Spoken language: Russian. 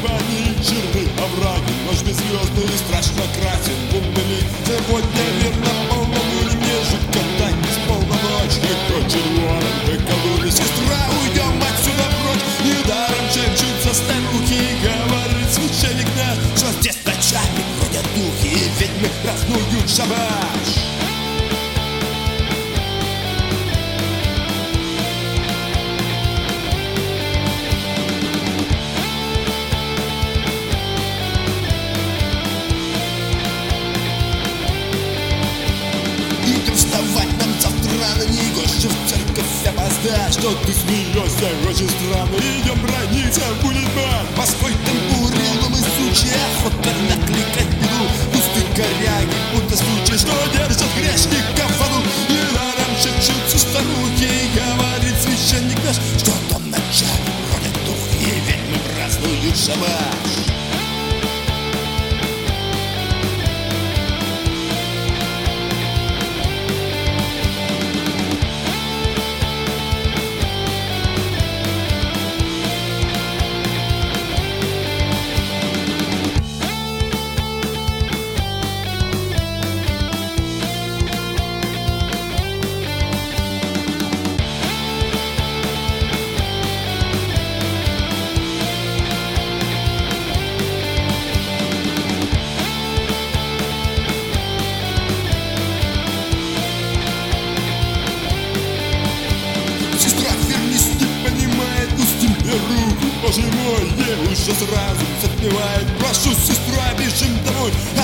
небо не черны овраги, ночь беззвездный страшно красен лунными. Сегодня верно полному мне жутко так без полномочий. Кто червоным выкололи, сестра, уйдем отсюда прочь. Недаром шепчутся старухи, говорит священник наш, что здесь ночами ходят духи и ведьмы празднуют шабаш. Что ты смеешься, очень странно. Идем брониться, будет бан. Москвой тамбурилом и сучья охота накликать беду. Пустые коряги, будто случай, что держат грешников в аду. Недаром шепчутся старухи, говорит священник наш, что там ночами ходят духи и ведьмы празднуют шабаш. Боже мой, ей уже сразу затмевает. Прошу, сестра, бежим домой.